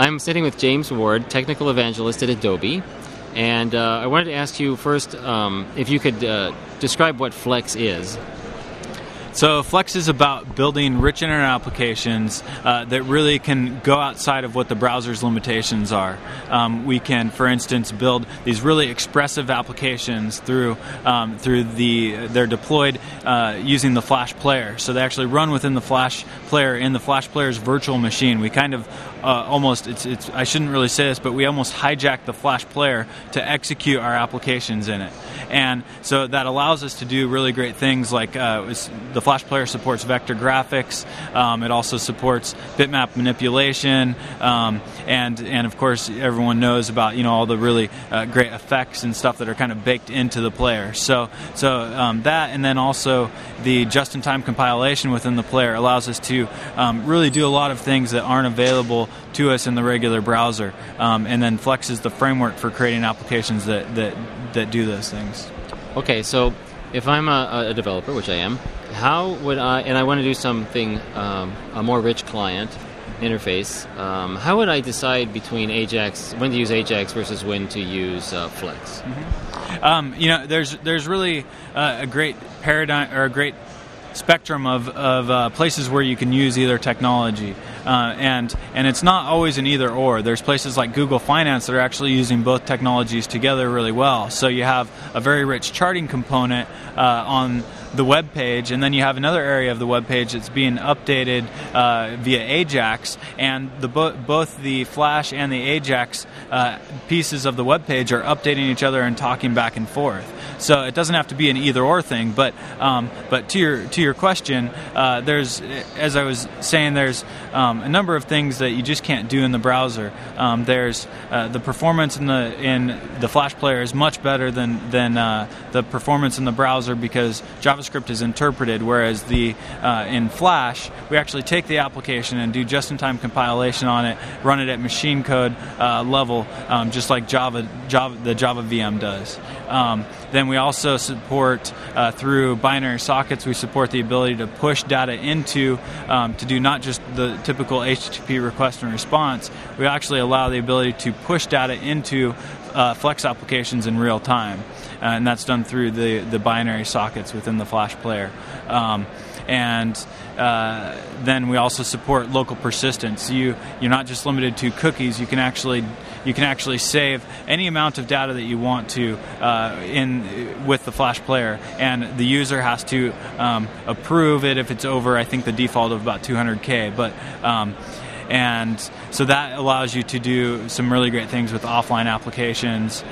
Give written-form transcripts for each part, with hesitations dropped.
I'm sitting with James Ward, Technical Evangelist at Adobe. And I wanted to ask you first if you could describe what Flex is. So Flex is about building rich internet applications that really can go outside of what the browser's limitations are. We can, for instance, build these really expressive applications they're deployed using the Flash Player. So they actually run within the Flash Player in the Flash Player's virtual machine. We kind of almost, I shouldn't really say this, but we almost hijack the Flash Player to execute our applications in it. And so that allows us to do really great things like the Flash Player supports vector graphics. It also supports bitmap manipulation, and of course everyone knows about all the really great effects and stuff that are kind of baked into the player. So that, and then also the just-in-time compilation within the player allows us to really do a lot of things that aren't available to us in the regular browser. And then Flex is the framework for creating applications that do those things. Okay, so if I'm a developer, which I am, how would and I want to do something, a more rich client interface, how would I decide between Ajax, when to use Ajax versus when to use Flex? Mm-hmm. There's really a great paradigm or a great spectrum of places where you can use either technology, and it's not always an either or. There's places like Google Finance that are actually using both technologies together really well. So you have a very rich charting component on the web page, and then you have another area of the web page that's being updated via Ajax, and both the Flash and the Ajax pieces of the web page are updating each other and talking back and forth. So it doesn't have to be an either or thing, but to your question, there's, as I was saying, there's a number of things that you just can't do in the browser. There's the performance in the Flash Player is much better than the performance in the browser because JavaScript is interpreted, whereas in Flash we actually take the application and do just-in-time compilation on it, run it at machine code level, just like the Java VM does. Then we also support, through binary sockets, we support the ability to push data into, to do not just the typical HTTP request and response, we actually allow the ability to push data into Flex applications in real time. And that's done through the binary sockets within the Flash Player. And then we also support local persistence. You're not just limited to cookies. You can actually save any amount of data that you want to with the Flash Player, and the user has to approve it if it's over, I think, the default of about 200K. But and so that allows you to do some really great things with offline applications,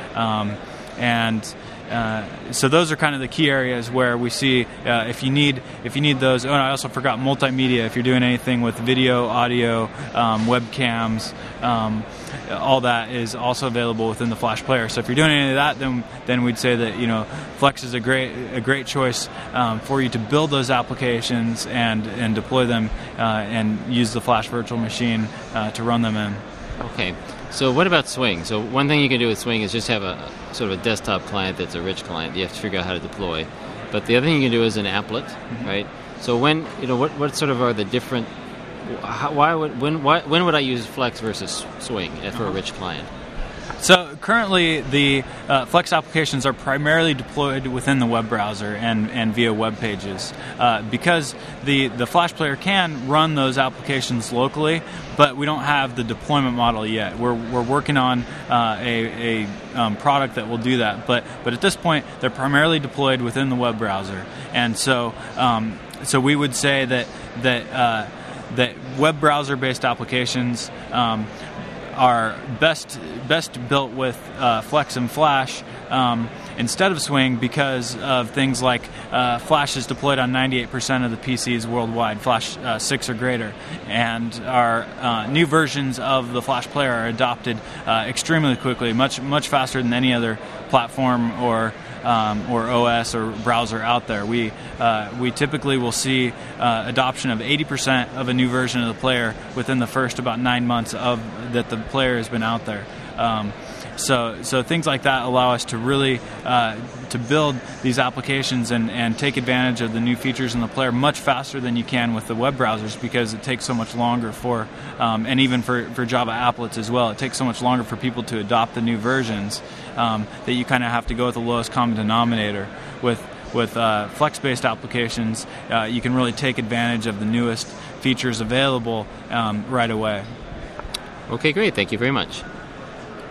so those are kind of the key areas where we see if you need those. Oh, and I also forgot multimedia. If you're doing anything with video, audio, webcams, all that is also available within the Flash Player. So if you're doing any of that, then we'd say that Flex is a great choice for you to build those applications and deploy them and use the Flash Virtual Machine to run them in. Okay. So what about Swing? So one thing you can do with Swing is just have a sort of a desktop client that's a rich client. You have to figure out how to deploy. But the other thing you can do is an applet, right? So when what sort of are the different? When would I use Flex versus Swing for a rich client? So currently, the Flex applications are primarily deployed within the web browser and via web pages, because the Flash Player can run those applications locally, but we don't have the deployment model yet. We're working on a product that will do that, but at this point, they're primarily deployed within the web browser, and so we would say that web browser-based applications are best built with Flex and Flash instead of Swing because of things like Flash is deployed on 98% of the PCs worldwide, Flash 6 or greater, and our new versions of the Flash Player are adopted extremely quickly, much faster than any other platform or OS or browser out there. We typically will see adoption of 80% of a new version of the player within the first about 9 months of that the player has been out there. So things like that allow us to really to build these applications and take advantage of the new features in the player much faster than you can with the web browsers, because it takes so much longer for, and even for Java applets as well, it takes so much longer for people to adopt the new versions that you kind of have to go with the lowest common denominator. With Flex-based applications, you can really take advantage of the newest features available right away. Okay, great. Thank you very much.